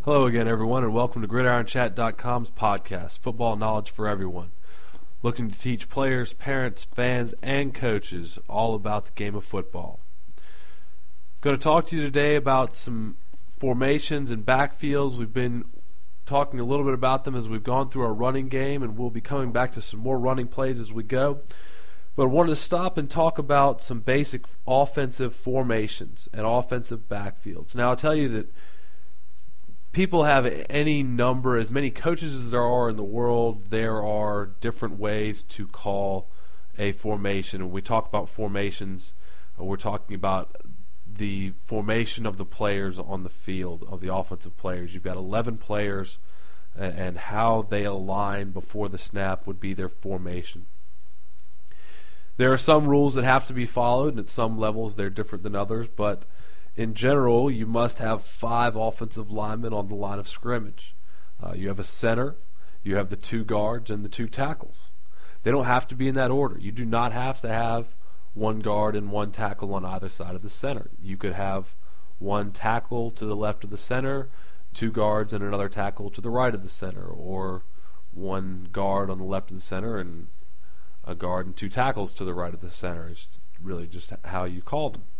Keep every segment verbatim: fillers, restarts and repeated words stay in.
Hello again, everyone, and welcome to Gridiron Chat dot com's podcast, Football Knowledge for Everyone. Looking to teach players, parents, fans, and coaches all about the game of football. Going to talk to you today about some formations and backfields. We've been talking a little bit about them as we've gone through our running game, and we'll be coming back to some more running plays as we go. But I wanted to stop and talk about some basic offensive formations and offensive backfields. Now, I'll tell you that people have any number, as many coaches as there are in the world, there are different ways to call a formation. When we talk about formations, we're talking about the formation of the players on the field, of the offensive players. You've got eleven players, and how they align before the snap would be their formation. There are some rules that have to be followed, and at some levels they're different than others, but in general, you must have five offensive linemen on the line of scrimmage. Uh, you have a center, you have the two guards, and the two tackles. They don't have to be in that order. You do not have to have one guard and one tackle on either side of the center. You could have one tackle to the left of the center, two guards and another tackle to the right of the center, or one guard on the left of the center and a guard and two tackles to the right of the center. It's really just how you call them.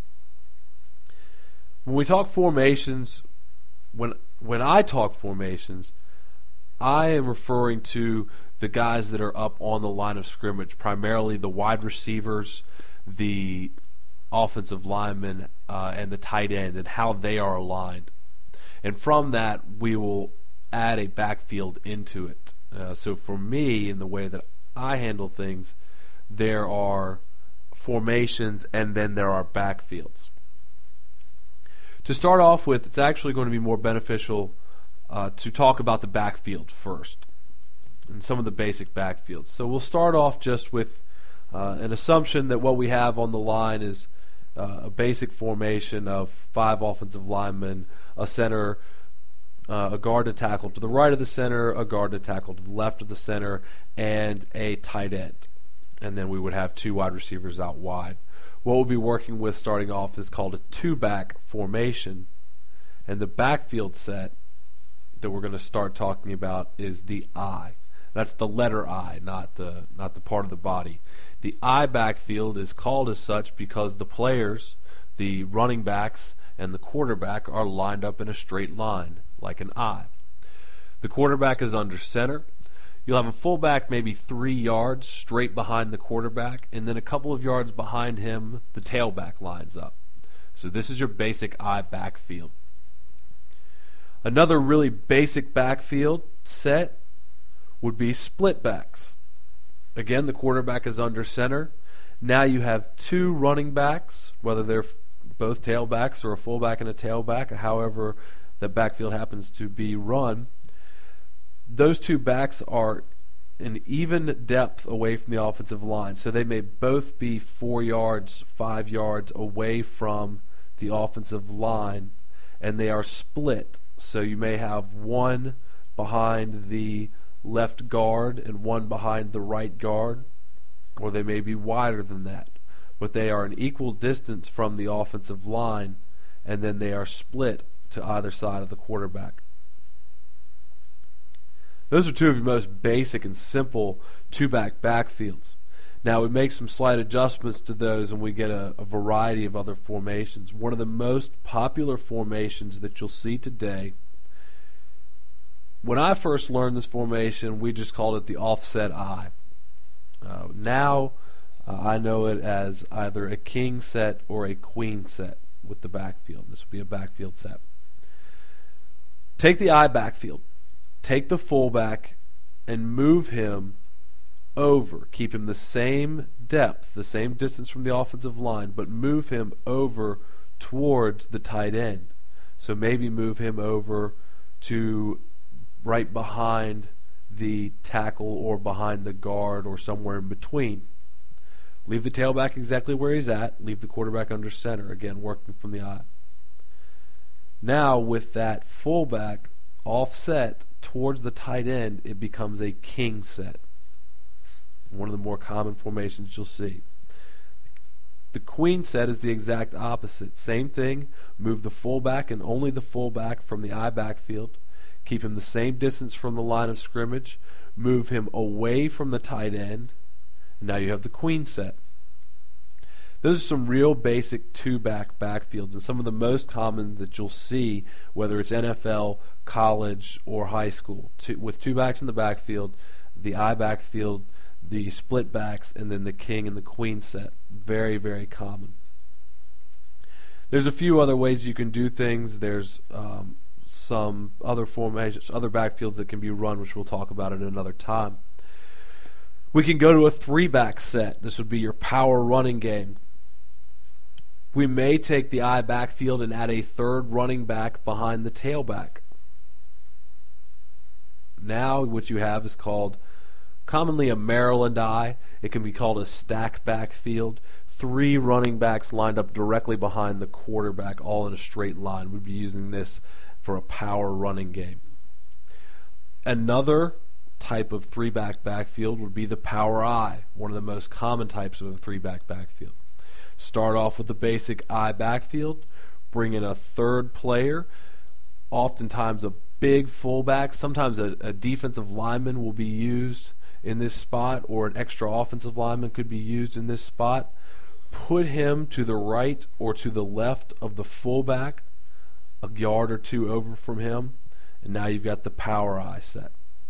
When we talk formations, when when I talk formations, I am referring to the guys that are up on the line of scrimmage, primarily the wide receivers, the offensive linemen, uh, and the tight end, and how they are aligned. And from that, we will add a backfield into it. Uh, so for me, in the way that I handle things, there are formations and then there are backfields. To start off with, it's actually going to be more beneficial uh, to talk about the backfield first and some of the basic backfields. So we'll start off just with uh, an assumption that what we have on the line is uh, a basic formation of five offensive linemen, a center, uh, a guard and tackle to the right of the center, a guard and tackle to the left of the center, and a tight end. And then we would have two wide receivers out wide. What we'll be working with starting off is called a two-back formation, and the backfield set that we're going to start talking about is the I. That's the letter I, not the not the part of the body. The I backfield is called as such because the players, the running backs and the quarterback, are lined up in a straight line, like an I. The quarterback is under center. You'll have a fullback maybe three yards straight behind the quarterback, and then a couple of yards behind him, the tailback lines up. So this is your basic I backfield. Another really basic backfield set would be split backs. Again, the quarterback is under center. Now you have two running backs, whether they're both tailbacks or a fullback and a tailback, however the backfield happens to be run. Those two backs are an even depth away from the offensive line, so they may both be four yards, five yards away from the offensive line, and they are split. So you may have one behind the left guard and one behind the right guard, or they may be wider than that, but they are an equal distance from the offensive line, and then they are split to either side of the quarterback. Those are two of your most basic and simple two-back backfields. Now, we make some slight adjustments to those and we get a, a variety of other formations. One of the most popular formations that you'll see today, when I first learned this formation, we just called it the offset I. Uh, now, uh, I know it as either a king set or a queen set with the backfield. This would be a backfield set. Take the I backfield. Take the fullback and move him over. Keep him the same depth, the same distance from the offensive line, but move him over towards the tight end. So maybe move him over to right behind the tackle or behind the guard or somewhere in between. Leave the tailback exactly where he's at. Leave the quarterback under center, again, working from the I. Now, with that fullback offset towards the tight end, it becomes a king set. One of the more common formations you'll see. The queen set is the exact opposite. Same thing, move the fullback and only the fullback from the I backfield. Keep him the same distance from the line of scrimmage. Move him away from the tight end. And now you have the queen set. Those are some real basic two-back backfields, and some of the most common that you'll see, whether it's N F L, college, or high school. Two, with two backs in the backfield, the I backfield, the split backs, and then the king and the queen set. Very, very common. There's a few other ways you can do things. There's um, some other formations, other backfields that can be run, which we'll talk about at another time. We can go to a three-back set. This would be your power running game. We may take the I backfield and add a third running back behind the tailback. Now what you have is called commonly a Maryland I. It can be called a stack backfield. Three running backs lined up directly behind the quarterback, all in a straight line. We'd be using this for a power running game. Another type of three-back backfield would be the power I, one of the most common types of a three-back backfield. Start off with the basic I backfield, bring in a third player, oftentimes a big fullback. Sometimes a, a defensive lineman will be used in this spot, or an extra offensive lineman could be used in this spot. Put him to the right or to the left of the fullback, a yard or two over from him, and now you've got the power I set.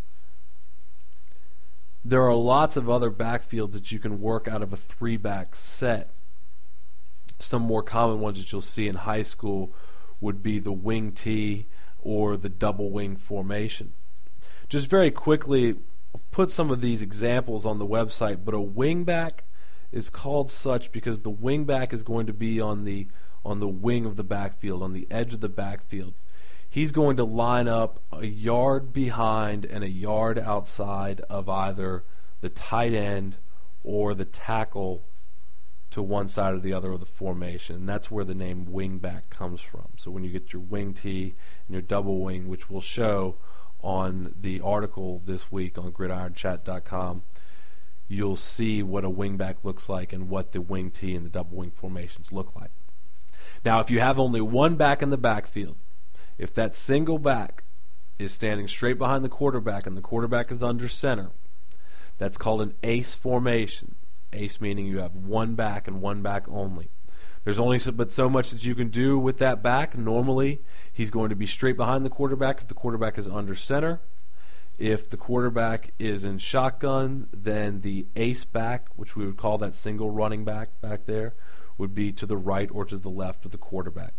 There are lots of other backfields that you can work out of a three-back set. Some more common ones that you'll see in high school would be the wing T or the double wing formation. Just very quickly, I'll put some of these examples on the website, but a wingback is called such because the wingback is going to be on the on the wing of the backfield, on the edge of the backfield. He's going to line up a yard behind and a yard outside of either the tight end or the tackle to one side or the other of the formation. And that's where the name wingback comes from. So when you get your wing T and your double wing, which we'll show on the article this week on gridiron chat dot com, you'll see what a wingback looks like and what the wing T and the double wing formations look like. Now, if you have only one back in the backfield, if that single back is standing straight behind the quarterback and the quarterback is under center, that's called an ace formation. Ace meaning you have one back and one back only. There's only so, but so much that you can do with that back. Normally, he's going to be straight behind the quarterback if the quarterback is under center. If the quarterback is in shotgun, then the ace back, which we would call that single running back back there, would be to the right or to the left of the quarterback.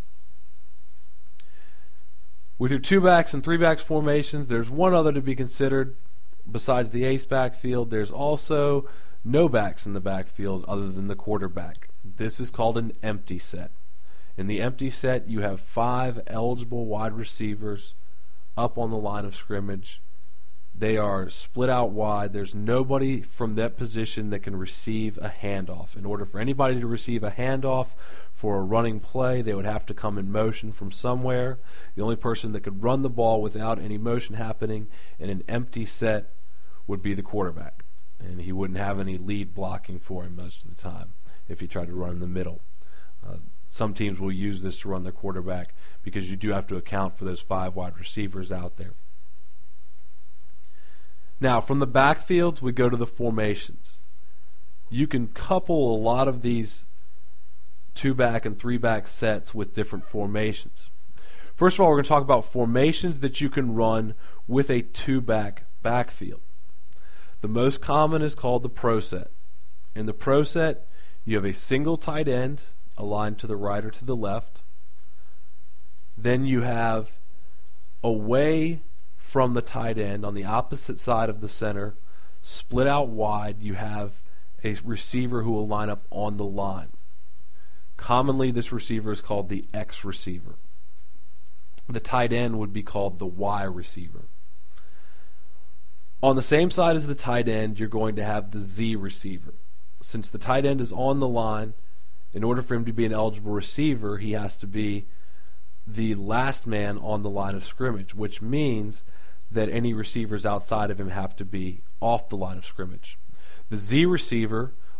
With your two backs and three backs formations, there's one other to be considered besides the ace backfield. There's also no backs in the backfield other than the quarterback. This is called an empty set. In the empty set, you have five eligible wide receivers up on the line of scrimmage. They are split out wide. There's nobody from that position that can receive a handoff. In order for anybody to receive a handoff for a running play, they would have to come in motion from somewhere. The only person that could run the ball without any motion happening in an empty set would be the quarterback. And he wouldn't have any lead blocking for him most of the time if he tried to run in the middle. Uh, some teams will use this to run their quarterback because you do have to account for those five wide receivers out there. Now, from the backfields, we go to the formations. You can couple a lot of these two-back and three-back sets with different formations. First of all, we're going to talk about formations that you can run with a two-back backfield. The most common is called the pro set. In the pro set, you have a single tight end aligned to the right or to the left. Then you have away from the tight end on the opposite side of the center, split out wide, you have a receiver who will line up on the line. Commonly, this receiver is called the X receiver. The tight end would be called the Y receiver. On the same side as the tight end, you're going to have the Z receiver. Since the tight end is on the line, in order for him to be an eligible receiver, he has to be the last man on the line of scrimmage, which means that any receivers outside of him have to be off the line of scrimmage. The Z receiver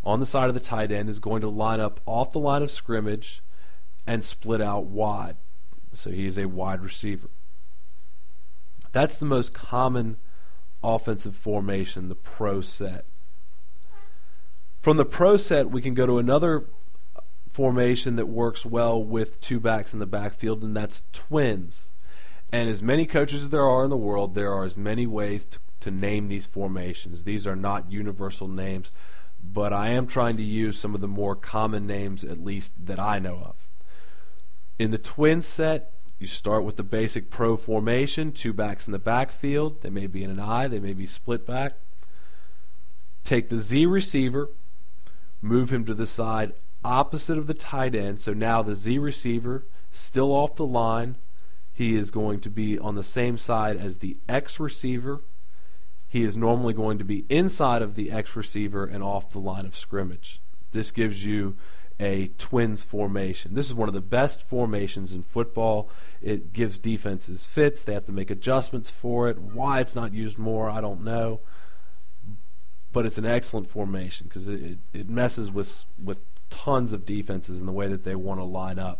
on the side of the tight end is going to line up off the line of scrimmage and split out wide. So he is a wide receiver. That's the most common offensive formation, the pro set. From the pro set, we can go to another formation that works well with two backs in the backfield, and that's twins. And as many coaches as there are in the world, there are as many ways to, to name these formations. These are not universal names, but I am trying to use some of the more common names, at least that I know of. In the twin set, you start with the basic pro formation, two backs in the backfield. They may be in an I, they may be split back. Take the Z receiver, move him to the side opposite of the tight end. So now the Z receiver, still off the line, he is going to be on the same side as the X receiver. He is normally going to be inside of the X receiver and off the line of scrimmage. This gives you a twins formation. This is one of the best formations in football. It gives defenses fits. They have to make adjustments for it. Why it's not used more, I don't know. But it's an excellent formation because it, it, it messes with, with tons of defenses in the way that they want to line up.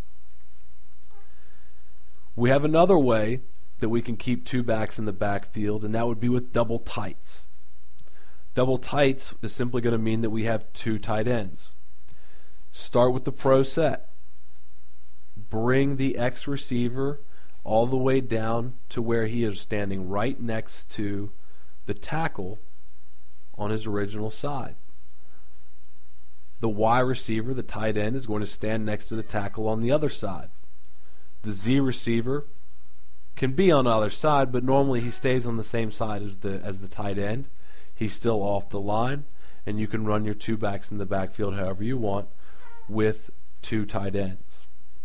We have another way that we can keep two backs in the backfield, and that would be with double tights. Double tights is simply going to mean that we have two tight ends. Start with the pro set. Bring the X receiver all the way down to where he is standing right next to the tackle on his original side. The Y receiver, the tight end, is going to stand next to the tackle on the other side. The Z receiver can be on the other side, but normally he stays on the same side as the as the tight end. He's still off the line, and you can run your two backs in the backfield however you want with two tight ends.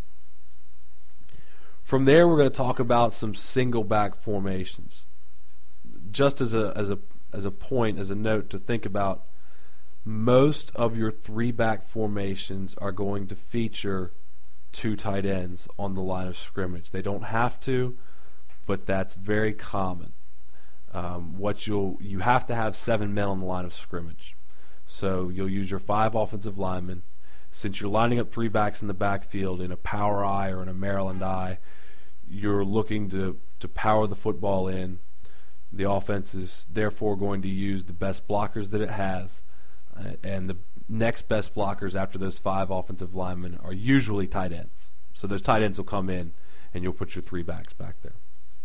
From there, we're going to talk about some single back formations. Just as a as a as a point, as a note to think about, most of your three back formations are going to feature two tight ends on the line of scrimmage. They don't have to, but that's very common. Um, what you'll you have to have seven men on the line of scrimmage. So you'll use your five offensive linemen. Since you're lining up three backs in the backfield in a power I or in a Maryland I, you're looking to, to power the football in. The offense is therefore going to use the best blockers that it has, uh, and the next best blockers after those five offensive linemen are usually tight ends. So those tight ends will come in, and you'll put your three backs back there.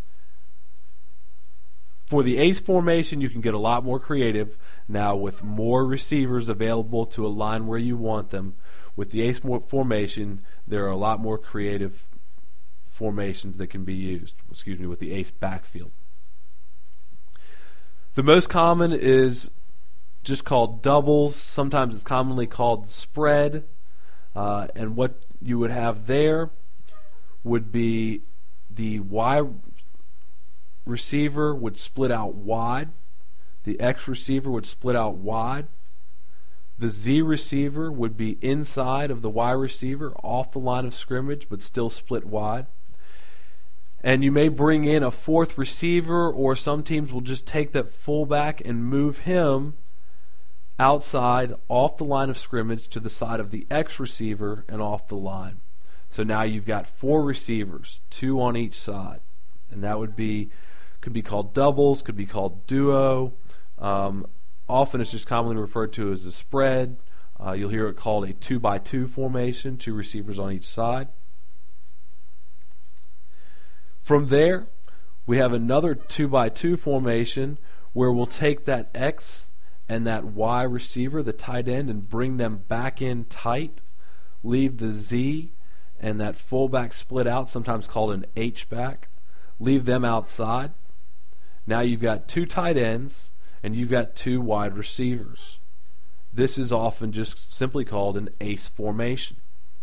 For the ace formation, you can get a lot more creative now with more receivers available to align where you want them. With the ace formation, there are a lot more creative formations that can be used. Excuse me, with the ace backfield. The most common is just called doubles. Sometimes it's commonly called spread. Uh, and what you would have there would be the Y receiver would split out wide. The X receiver would split out wide. The Z receiver would be inside of the Y receiver, off the line of scrimmage, but still split wide. And you may bring in a fourth receiver, or some teams will just take that fullback and move him outside, off the line of scrimmage, to the side of the X receiver and off the line. So now you've got four receivers, two on each side. And that would be, could be called doubles, could be called duo. Um, often it's just commonly referred to as a spread. Uh, you'll hear it called a two by two formation, two receivers on each side. From there, we have another two by two formation where we'll take that X and that Y receiver, the tight end, and bring them back in tight, leave the Z and that fullback split out, sometimes called an H-back, leave them outside. Now you've got two tight ends and you've got two wide receivers. This is often just simply called an ace formation.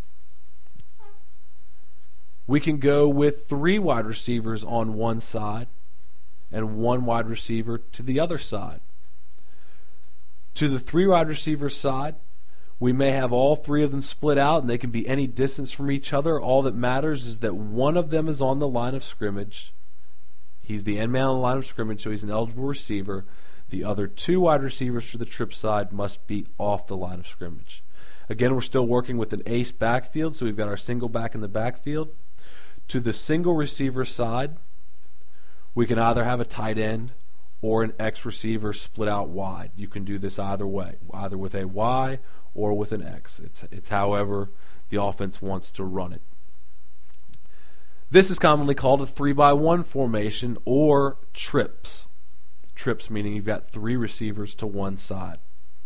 We can go with three wide receivers on one side and one wide receiver to the other side. To the three wide receiver side, we may have all three of them split out, and they can be any distance from each other. All that matters is that one of them is on the line of scrimmage. He's the end man on the line of scrimmage, so he's an eligible receiver. The other two wide receivers for the trip side must be off the line of scrimmage. Again, we're still working with an ace backfield, so we've got our single back in the backfield. To the single receiver side, we can either have a tight end or an X receiver split out wide. You can do this either way, either with a Y or with an X. It's, it's however the offense wants to run it. This is commonly called a three by one formation or trips. Trips meaning you've got three receivers to one side.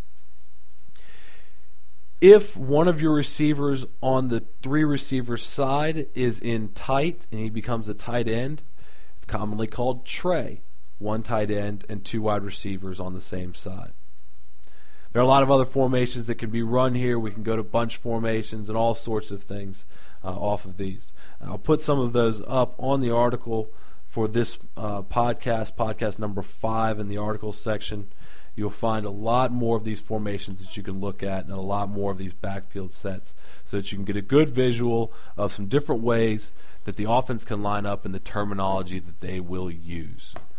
If one of your receivers on the three receiver side is in tight and he becomes a tight end, it's commonly called tray. One tight end and two wide receivers on the same side. There are a lot of other formations that can be run here. We can go to bunch formations and all sorts of things uh, off of these. I'll put some of those up on the article for this uh, podcast, podcast number five in the article section. You'll find a lot more of these formations that you can look at and a lot more of these backfield sets so that you can get a good visual of some different ways that the offense can line up and the terminology that they will use.